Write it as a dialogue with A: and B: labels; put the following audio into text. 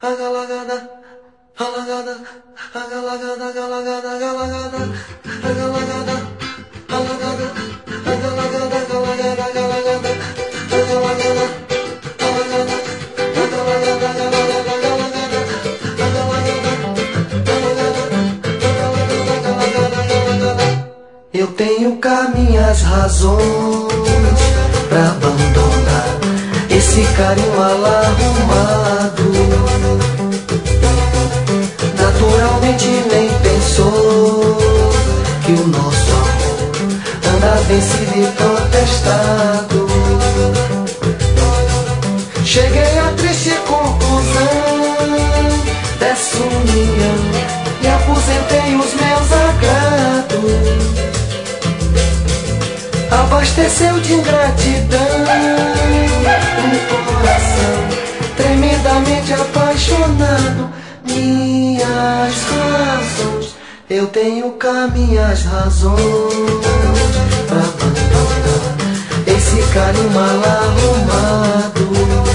A: agalagada, alagada, agalagada, agalagada, agalagada, agalagada, alagada, agalagada, agalagada, agalagada, agalagada, alagada, agalagada, agalagada, agalagada, agalagada. Eu tenho cá minhas razões pra abandonar esse carinho alarmado. Naturalmente nem pensou que o nosso amor anda vencido e protestado. Cheguei à triste conclusão dessa união e aposentei os meus agrados. Abasteceu de ingratidão um coração tremendamente apaixonado. Minhas razões, eu tenho cá minhas razões pra abandonar esse carinho mal arrumado.